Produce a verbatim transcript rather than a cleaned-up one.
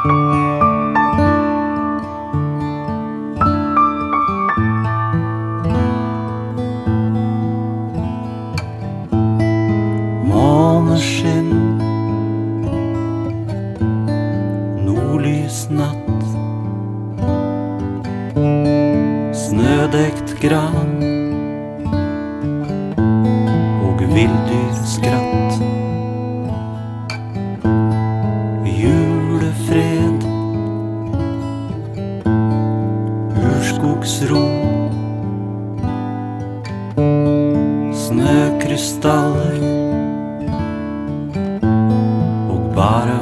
Måneskinn, nordlys natt, snødekt gran og villdyrskratt. Julefred, urskogsro, snøkrystaller og bare